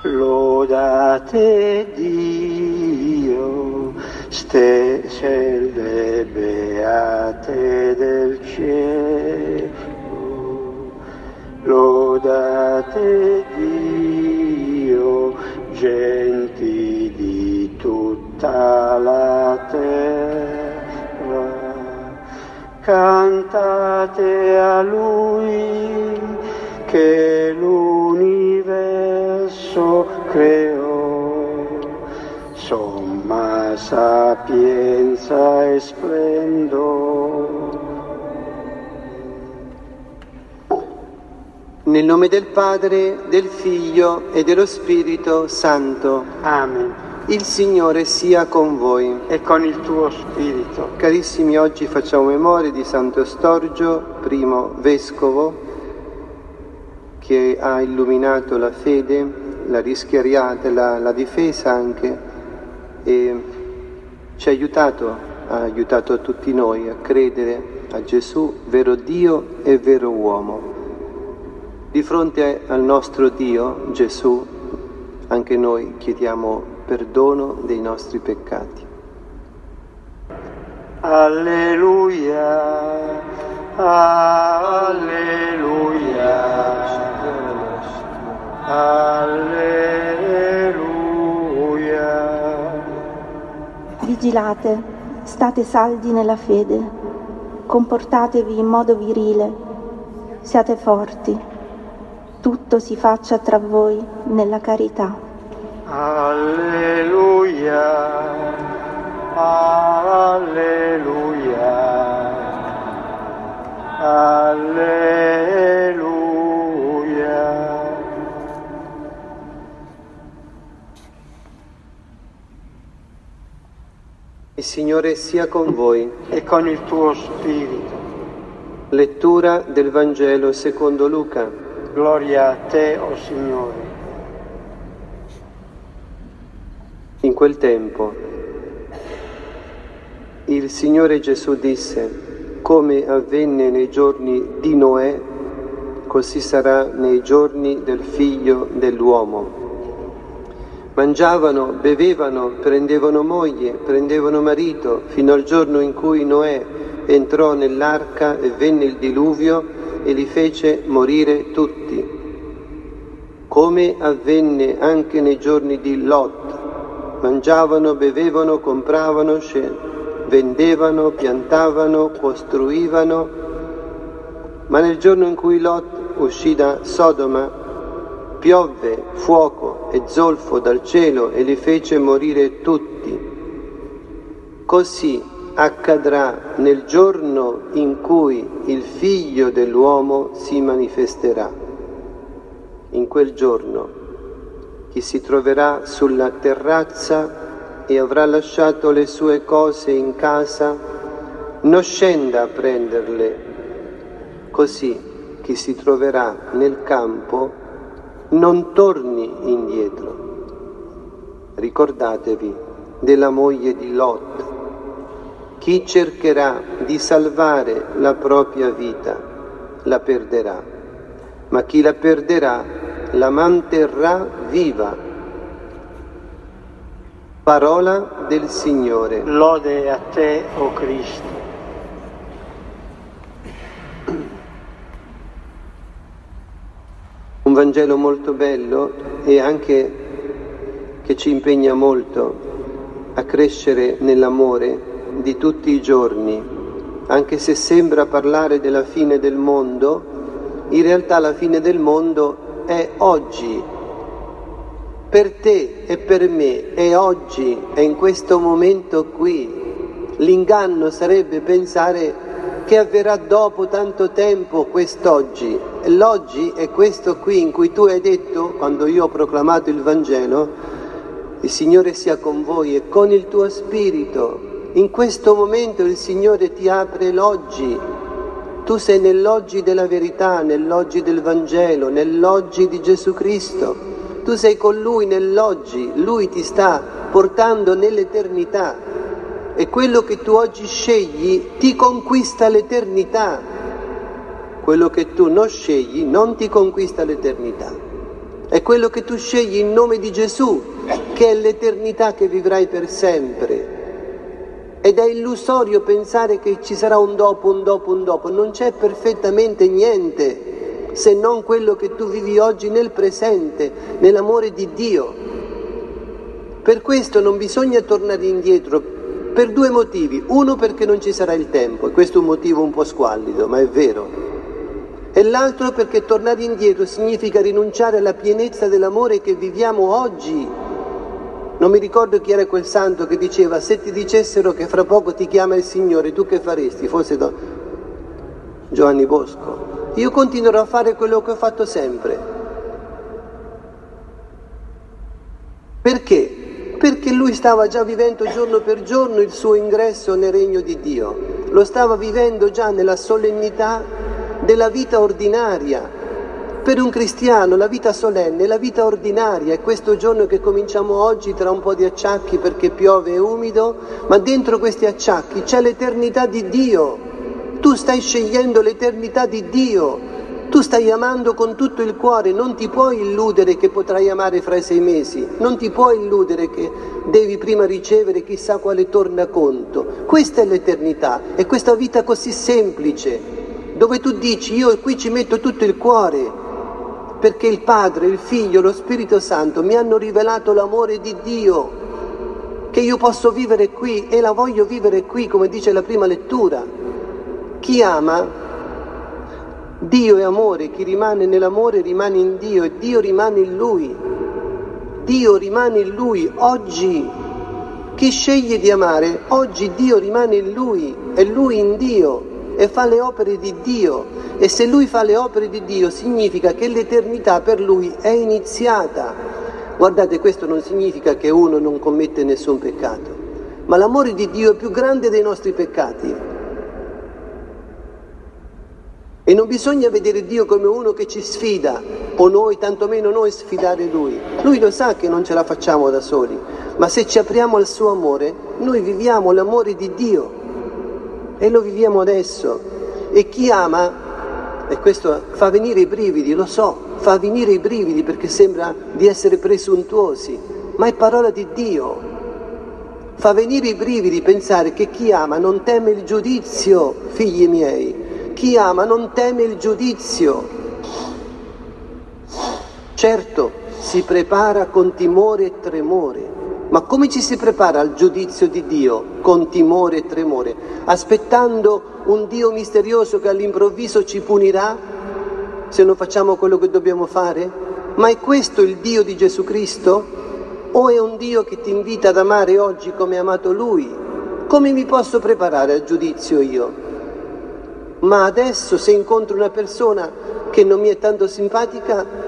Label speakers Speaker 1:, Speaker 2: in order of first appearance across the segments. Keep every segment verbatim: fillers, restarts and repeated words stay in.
Speaker 1: Lodate Dio, stelle beate del cielo. Lodate Dio, genti di tutta la terra. Cantate a Lui che l'universo creò, somma sapienza e splendore.
Speaker 2: Nel nome del Padre, del Figlio e dello Spirito Santo.
Speaker 1: Amen.
Speaker 2: Il Signore sia con voi.
Speaker 1: E con il tuo spirito.
Speaker 2: Carissimi, oggi facciamo memoria di Santo Storgio, primo vescovo, che ha illuminato la fede, la rischiariata, la, la difesa anche, e ci ha aiutato, ha aiutato tutti noi a credere a Gesù, vero Dio e vero uomo. Di fronte al nostro Dio, Gesù, anche noi chiediamo perdono dei nostri peccati.
Speaker 1: Alleluia, alleluia, alleluia.
Speaker 3: Vigilate, state saldi nella fede, comportatevi in modo virile, siate forti, tutto si faccia tra voi nella carità.
Speaker 1: Alleluia, alleluia, alleluia.
Speaker 2: Il Signore sia con voi.
Speaker 1: E con il tuo spirito.
Speaker 2: Lettura del Vangelo secondo Luca.
Speaker 1: Gloria a te, o Signore.
Speaker 2: In quel tempo il Signore Gesù disse: come avvenne nei giorni di Noè, così sarà nei giorni del Figlio dell'uomo. Mangiavano, bevevano, prendevano moglie, prendevano marito, fino al giorno in cui Noè entrò nell'arca e venne il diluvio e li fece morire tutti. Come avvenne anche nei giorni di Lot. Mangiavano, bevevano, compravano, vendevano, piantavano, costruivano. Ma nel giorno in cui Lot uscì da Sodoma, piovve fuoco e zolfo dal cielo e li fece morire tutti. Così accadrà nel giorno in cui il Figlio dell'uomo si manifesterà. In quel giorno chi si troverà sulla terrazza e avrà lasciato le sue cose in casa, non scenda a prenderle. Così chi si troverà nel campo non torni indietro. Ricordatevi della moglie di Lot. Chi cercherà di salvare la propria vita la perderà, ma chi la perderà la manterrà viva. Parola del Signore.
Speaker 1: Lode a te, o Cristo.
Speaker 2: Un Vangelo molto bello e anche che ci impegna molto a crescere nell'amore di tutti i giorni. Anche se sembra parlare della fine del mondo, in realtà la fine del mondo è oggi, per te e per me, è oggi, è in questo momento qui. L'inganno sarebbe pensare che avverrà dopo tanto tempo quest'oggi. E l'oggi è questo qui in cui tu hai detto, quando io ho proclamato il Vangelo, il Signore sia con voi e con il tuo spirito. In questo momento il Signore ti apre l'oggi. Tu sei nell'oggi della verità, nell'oggi del Vangelo, nell'oggi di Gesù Cristo. Tu sei con Lui nell'oggi, Lui ti sta portando nell'eternità. E quello che tu oggi scegli ti conquista l'eternità. Quello che tu non scegli non ti conquista l'eternità. è quello che tu scegli in nome di Gesù, che è l'eternità che vivrai per sempre. Ed è illusorio pensare che ci sarà un dopo, un dopo, un dopo. Non c'è perfettamente niente, se non quello che tu vivi oggi nel presente, nell'amore di Dio. Per questo non bisogna tornare indietro, per due motivi. Uno, perché non ci sarà il tempo, e questo è un motivo un po' squallido, ma è vero. E l'altro perché tornare indietro significa rinunciare alla pienezza dell'amore che viviamo oggi. Non mi ricordo chi era quel santo che diceva: se ti dicessero che fra poco ti chiama il Signore, tu che faresti? Forse no. Giovanni Bosco. Io continuerò a fare quello che ho fatto sempre. Perché? Perché lui stava già vivendo giorno per giorno il suo ingresso nel regno di Dio. Lo stava vivendo già nella solennità della vita ordinaria. Per un cristiano la vita solenne è la vita ordinaria, è questo giorno che cominciamo oggi tra un po' di acciacchi perché piove e umido, ma dentro questi acciacchi c'è l'eternità di Dio. Tu stai scegliendo l'eternità di Dio, tu stai amando con tutto il cuore, non ti puoi illudere che potrai amare fra i sei mesi, non ti puoi illudere che devi prima ricevere chissà quale tornaconto. Questa è l'eternità, è questa vita così semplice, dove tu dici: io qui ci metto tutto il cuore, perché il Padre, il Figlio, lo Spirito Santo mi hanno rivelato l'amore di Dio, che io posso vivere qui e la voglio vivere qui, come dice la prima lettura. Chi ama, Dio è amore, chi rimane nell'amore rimane in Dio e Dio rimane in Lui. Dio rimane in Lui oggi. Chi sceglie di amare, oggi Dio rimane in Lui e Lui in Dio e fa le opere di Dio. E se Lui fa le opere di Dio significa che l'eternità per Lui è iniziata. Guardate, questo non significa che uno non commette nessun peccato, ma l'amore di Dio è più grande dei nostri peccati. E non bisogna vedere Dio come uno che ci sfida, o noi, tantomeno noi, sfidare Lui. Lui lo sa che non ce la facciamo da soli, ma se ci apriamo al suo amore, noi viviamo l'amore di Dio e lo viviamo adesso. E chi ama, e questo fa venire i brividi, lo so, fa venire i brividi perché sembra di essere presuntuosi, ma è parola di Dio. Fa venire i brividi pensare che chi ama non teme il giudizio, figli miei. Chi ama non teme il giudizio. Certo, si prepara con timore e tremore. Ma come ci si prepara al giudizio di Dio? Con timore e tremore, aspettando un Dio misterioso che all'improvviso ci punirà se non facciamo quello che dobbiamo fare? Ma è questo il Dio di Gesù Cristo? O è un Dio che ti invita ad amare oggi come ha amato Lui? Come mi posso preparare al giudizio io? Ma adesso, se incontro una persona che non mi è tanto simpatica,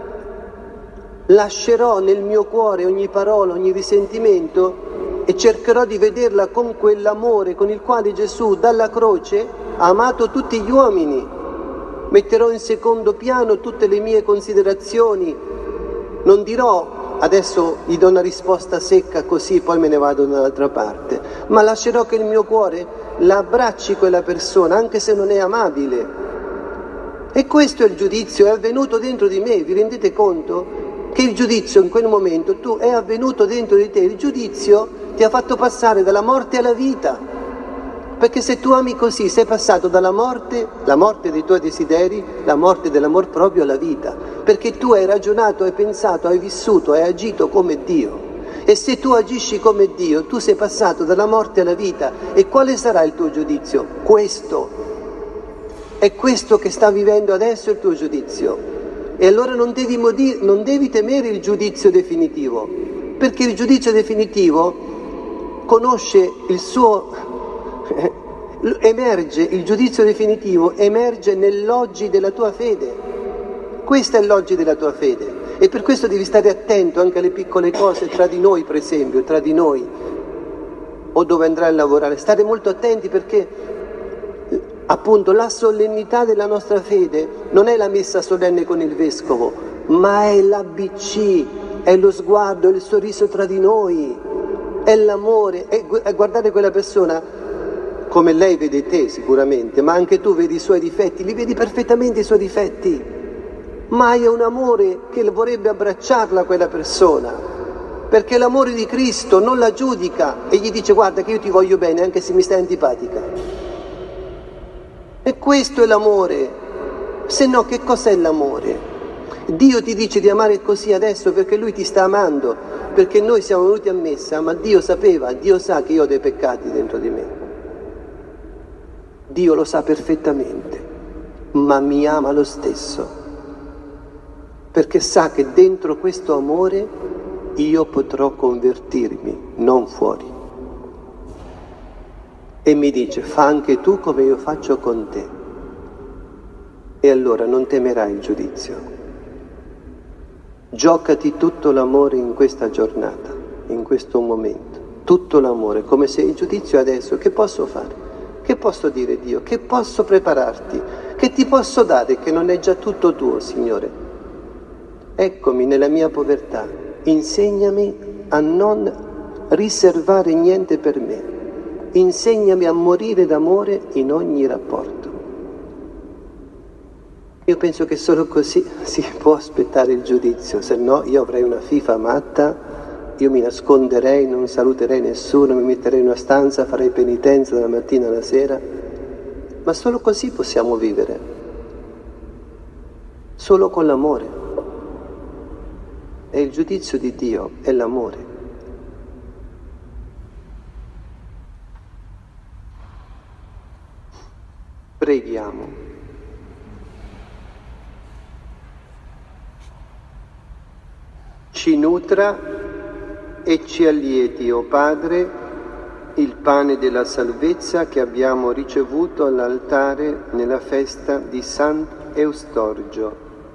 Speaker 2: lascerò nel mio cuore ogni parola, ogni risentimento e cercherò di vederla con quell'amore con il quale Gesù dalla croce ha amato tutti gli uomini. Metterò in secondo piano tutte le mie considerazioni. Non dirò: adesso gli do una risposta secca così poi me ne vado da un'altra parte, ma lascerò che il mio cuore la abbracci quella persona anche se non è amabile. E questo è il giudizio, è avvenuto dentro di me. Vi rendete conto? Che il giudizio in quel momento tu è avvenuto dentro di te, il giudizio ti ha fatto passare dalla morte alla vita, perché se tu ami così sei passato dalla morte, la morte dei tuoi desideri, la morte dell'amor proprio alla vita, perché tu hai ragionato, hai pensato, hai vissuto, hai agito come Dio. E se tu agisci come Dio, tu sei passato dalla morte alla vita. E quale sarà il tuo giudizio? Questo. È questo che sta vivendo adesso il tuo giudizio. E allora non devi, modir, non devi temere il giudizio definitivo, perché il giudizio definitivo conosce il suo, emerge, il giudizio definitivo emerge nell'oggi della tua fede. Questa è l'oggi della tua fede. E per questo devi stare attento anche alle piccole cose tra di noi, per esempio, tra di noi, o dove andrai a lavorare. Stare molto attenti perché appunto la solennità della nostra fede non è la messa solenne con il vescovo, ma è l'A B C, è lo sguardo, è il sorriso tra di noi, è l'amore, è guardare quella persona come lei vede te sicuramente, ma anche tu vedi i suoi difetti, li vedi perfettamente i suoi difetti. ma è un amore che vorrebbe abbracciarla quella persona, perché l'amore di Cristo non la giudica e gli dice guarda che io ti voglio bene anche se mi stai antipatica. E questo è l'amore, se no che cos'è l'amore? Dio ti dice di amare così adesso perché Lui ti sta amando, perché noi siamo venuti a messa, ma Dio sapeva, Dio sa che io ho dei peccati dentro di me. Dio lo sa perfettamente, ma mi ama lo stesso, perché sa che dentro questo amore io potrò convertirmi, non fuori. E mi dice, fa anche tu come io faccio con te. E allora non temerai il giudizio. Giocati tutto l'amore in questa giornata, in questo momento, tutto l'amore, come se il giudizio adesso, che posso fare? Che posso dire Dio? Che posso prepararti? Che ti posso dare che non è già tutto tuo, Signore? Eccomi nella mia povertà, insegnami a non riservare niente per me, insegnami a morire d'amore in ogni rapporto. Io penso che solo così si può aspettare il giudizio, se no io avrei una fifa matta, io mi nasconderei, non saluterei nessuno, mi metterei in una stanza, farei penitenza dalla mattina alla sera, ma solo così possiamo vivere, solo con l'amore. E il giudizio di Dio è l'amore. Preghiamo. Ci nutra e ci allieti, o Padre, il pane della salvezza che abbiamo ricevuto all'altare nella festa di Sant'Eustorgio.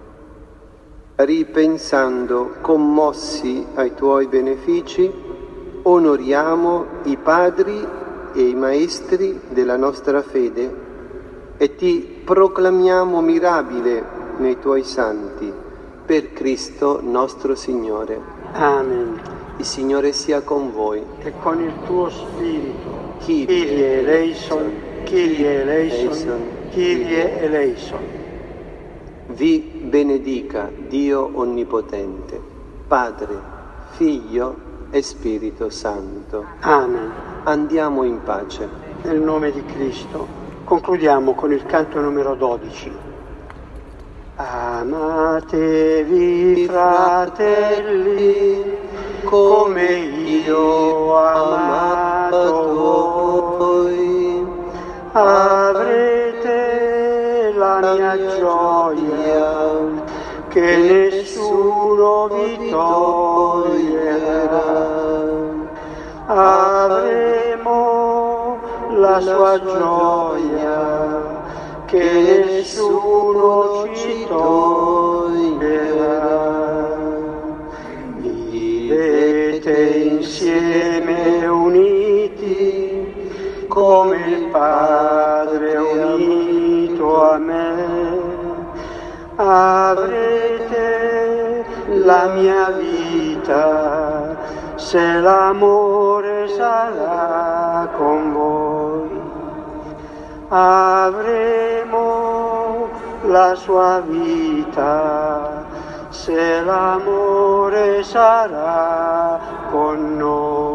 Speaker 2: Ripensando, commossi ai tuoi benefici, onoriamo i padri e i maestri della nostra fede e ti proclamiamo mirabile nei tuoi santi. Per Cristo nostro Signore.
Speaker 1: Amen.
Speaker 2: Il Signore sia con voi.
Speaker 1: E con il tuo spirito.
Speaker 2: Kyrie
Speaker 1: eleison, Kyrie eleison, Kyrie eleison.
Speaker 2: Vi benedica Dio Onnipotente, Padre, Figlio e Spirito Santo.
Speaker 1: Amen.
Speaker 2: Andiamo in pace.
Speaker 1: Nel nome di Cristo. Concludiamo con il canto numero dodici. Amatevi, fratelli, come io ho amato voi. Avrete la mia gioia, che nessuno vi toglierà. Avremo la sua gioia, che nessuno ci toglierà. Vivete insieme uniti, come il Padre è unito a me. Avrete la mia vita, se l'amore sarà con voi. Avremo la sua vita, se l'amore sarà con noi.